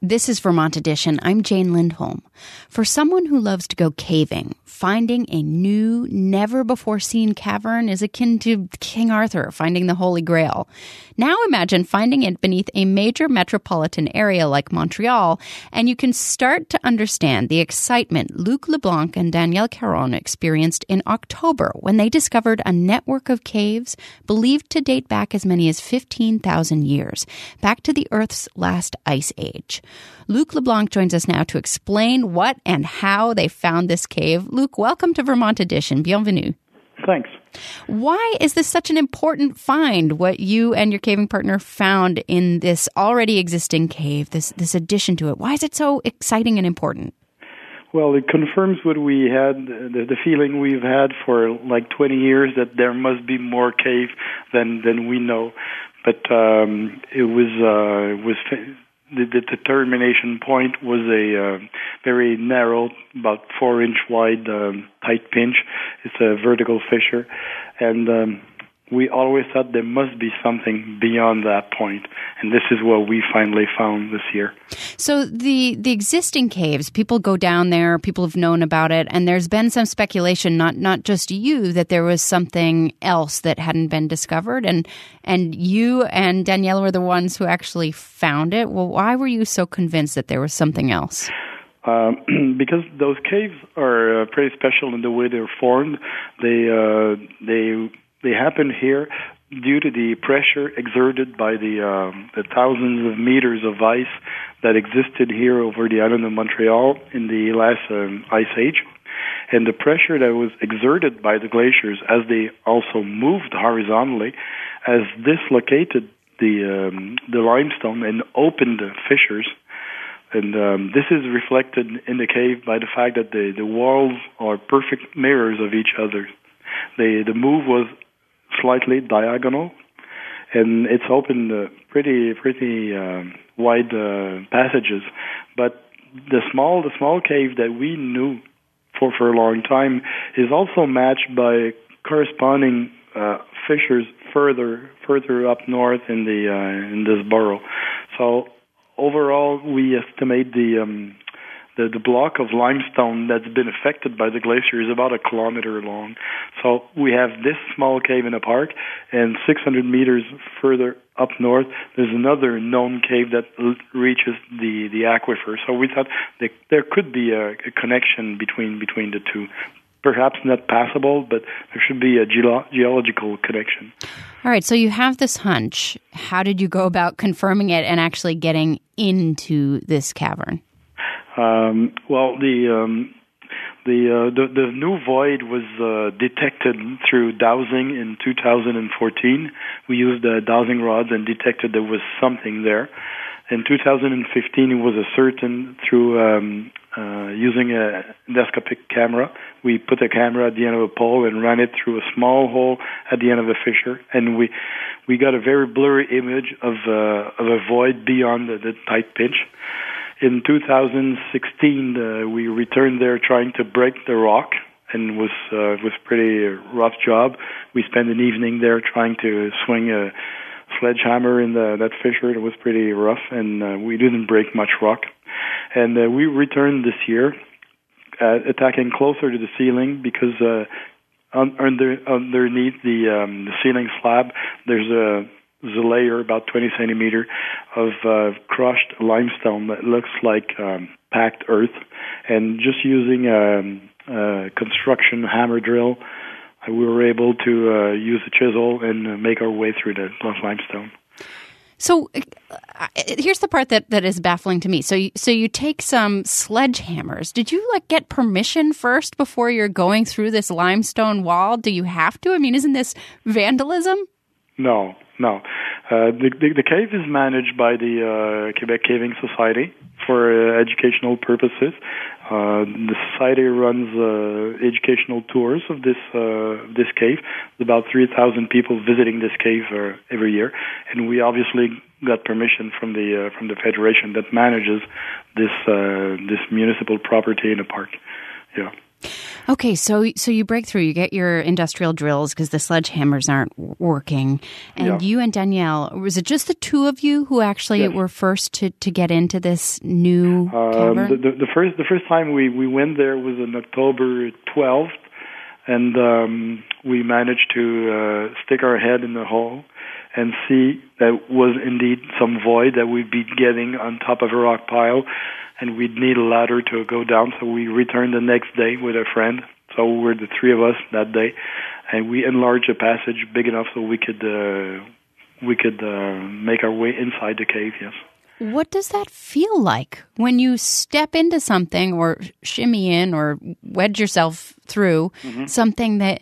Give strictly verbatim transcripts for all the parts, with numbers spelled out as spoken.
This is Vermont Edition. I'm Jane Lindholm. For someone who loves to go caving, finding a new, never-before-seen cavern is akin to King Arthur finding the Holy Grail. Now imagine finding it beneath a major metropolitan area like Montreal, and you can start to understand the excitement Luc Leblanc and Danielle Caron experienced in October when they discovered a network of caves believed to date back as many as fifteen thousand years, back to the Earth's last ice age. Luc Leblanc joins us now to explain what and how they found this cave. Luc, welcome to Vermont Edition. Bienvenue. Thanks. Why is this such an important find, what you and your caving partner found in this already existing cave, this, this addition to it? Why is it so exciting and important? Well, it confirms what we had, the, the feeling we've had for like twenty years that there must be more cave than, than we know. But um, it was... Uh, it was The, the determination point was a uh, very narrow, about four-inch wide, um, tight pinch. It's a vertical fissure, and um, we always thought there must be something beyond that point, and this is what we finally found this year. So the the existing caves, people go down there, people have known about it, and there's been some speculation, not not just you, that there was something else that hadn't been discovered, and and you and Danielle were the ones who actually found it. Well, why were you so convinced that there was something else? Um, because those caves are uh, pretty special in the way they're formed. They uh, they they happen here due to the pressure exerted by the uh, the thousands of meters of ice that existed here over the island of Montreal in the last um, ice age. And the pressure that was exerted by the glaciers as they also moved horizontally has dislocated the um, the limestone and opened the fissures. And um, this is reflected in the cave by the fact that the, the walls are perfect mirrors of each other. The, the move was slightly diagonal, and it's opened uh, pretty pretty uh, wide uh, passages. But the small the small cave that we knew for, for a long time is also matched by corresponding uh, fissures further further up north in the uh, in this borough. So overall, we estimate the um, the, the block of limestone that's been affected by the glacier is about a kilometer long. So we have this small cave in a park, and six hundred meters further up north, there's another known cave that l- reaches the, the aquifer. So we thought that there could be a, a connection between between the two. Perhaps not passable, but there should be a geolo- geological connection. All right, so you have this hunch. How did you go about confirming it and actually getting into this cavern? Um, well, the um, the, uh, the the new void was uh, detected through dowsing in two thousand fourteen. We used uh, dowsing rods and detected there was something there. In two thousand fifteen, it was ascertained through um, uh, using an endoscopic camera. We put a camera at the end of a pole and ran it through a small hole at the end of a fissure, and we we got a very blurry image of uh, of a void beyond the, the tight pinch. In two thousand sixteen, uh, we returned there trying to break the rock, and it was uh, was pretty rough job. We spent an evening there trying to swing a sledgehammer in the, that fissure. It was pretty rough, and uh, we didn't break much rock. And uh, we returned this year, uh, attacking closer to the ceiling because uh, un- under, underneath the, um, the ceiling slab, there's a There's a layer about twenty centimeter of uh, crushed limestone that looks like um, packed earth. And just using a, a construction hammer drill, we were able to uh, use a chisel and make our way through the limestone. So uh, here's the part that, that is baffling to me. So you, so you take some sledgehammers. Did you like get permission first before you're going through this limestone wall? Do you have to? I mean, isn't this vandalism? No. No. Uh, the, the, the cave is managed by the uh, Quebec Caving Society for uh, educational purposes. Uh, the society runs uh, educational tours of this uh, this cave. There's about three thousand people visiting this cave uh, every year, and we obviously got permission from the uh, from the federation that manages this uh, this municipal property in the park. Yeah. Okay, so so you break through, you get your industrial drills because the sledgehammers aren't working, and yeah. you and Danielle, was it just the two of you who actually yes. were first to, to get into this new um, cavern? The, the, the first the first time we, we went there was on October twelfth, and um, we managed to uh, stick our head in the hole and see that was indeed some void that we'd be getting on top of a rock pile, and we'd need a ladder to go down. So we returned the next day with a friend. So we were the three of us that day, and we enlarged the passage big enough so we could uh, we could uh, make our way inside the cave. Yes. What does that feel like when you step into something or shimmy in or wedge yourself through mm-hmm. something that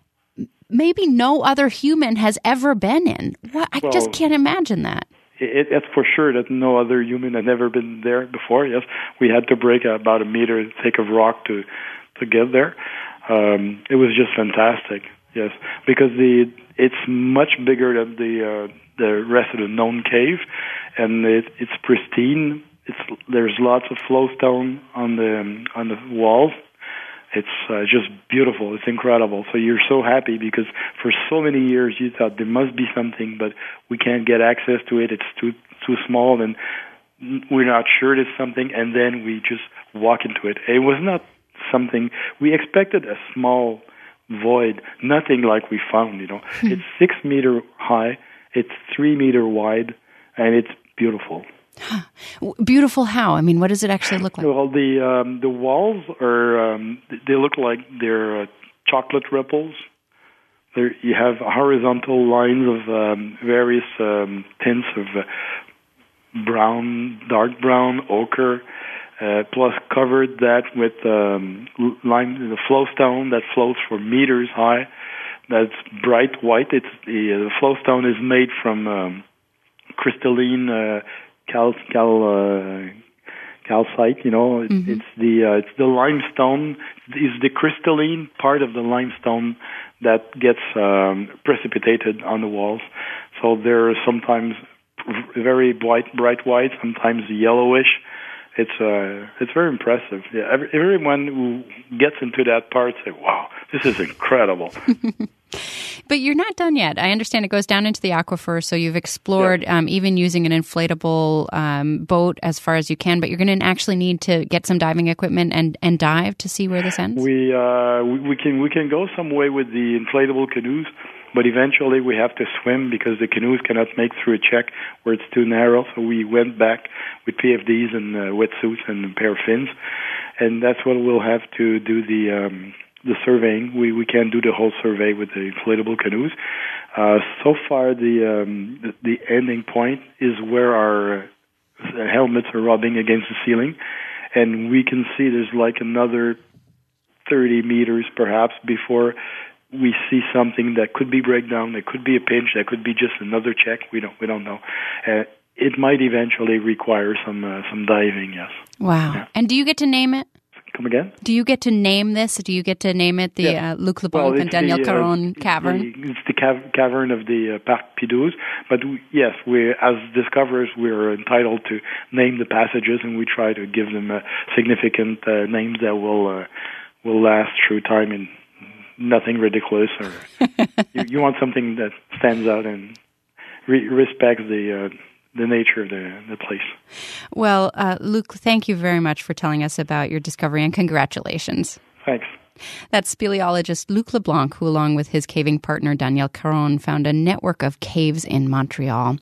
maybe no other human has ever been in? What, I well, just can't imagine that. It, it's for sure that no other human had ever been there before. Yes, we had to break about a meter thick of rock to to get there. Um, it was just fantastic. Yes, because the it's much bigger than the uh, the rest of the known cave, and it, it's pristine. It's there's lots of flowstone on the um, on the walls. It's uh, just beautiful. It's incredible. So you're so happy because for so many years you thought there must be something, but we can't get access to it. It's too too small, and we're not sure there's something. And then we just walk into it. It was not something we expected. A small void, nothing like we found. You know, it's six meter high. It's three meter wide, and it's beautiful. Beautiful how? I mean, what does it actually look like? Well, the um, the walls are um, they look like they're uh, chocolate ripples. There you have horizontal lines of um, various um, tints of uh, brown, dark brown, ochre, uh, plus covered that with um, lime, the flowstone that floats for meters high. That's bright white. It's the, uh, the flowstone is made from um, crystalline. Uh, Cal, cal, uh, calcite, you know, it's, mm-hmm. it's the uh, it's the limestone. Is the crystalline part of the limestone that gets um, precipitated on the walls. So they're sometimes very bright, bright white, sometimes yellowish. It's uh, it's very impressive. Yeah, every, everyone who gets into that part say, "Wow, this is incredible." But you're not done yet. I understand it goes down into the aquifer, so you've explored yeah. um, even using an inflatable um, boat as far as you can, but you're going to actually need to get some diving equipment and, and dive to see where this ends? We, uh, we we can we can go some way with the inflatable canoes, but eventually we have to swim because the canoes cannot make through a check where it's too narrow, so we went back with P F Ds and uh, wetsuits and a pair of fins, and that's what we'll have to do the... Um, the surveying. We we can't do the whole survey with the inflatable canoes. Uh, so far, the, um, the the ending point is where our uh, helmets are rubbing against the ceiling, and we can see there's like another thirty meters perhaps before we see something that could be breakdown, that could be a pinch, that could be just another check. We don't we don't know. Uh, it might eventually require some uh, some diving. Yes. Wow. Yeah. And do you get to name it? Come again? Do you get to name this? Do you get to name it the yeah. uh, Luc Leblanc well, and Danielle the, Caron uh, cavern? The, it's the cav- cavern of the uh, Parc Pidouze. But we, yes, we as discoverers, we're entitled to name the passages, and we try to give them uh, significant uh, names that will uh, will last through time and nothing ridiculous. Or you, you want something that stands out and re- respects the. Uh, the nature of the, the place. Well, uh, Luc, thank you very much for telling us about your discovery, and congratulations. Thanks. That's speleologist Luc Leblanc, who, along with his caving partner Danielle Caron, found a network of caves in Montreal.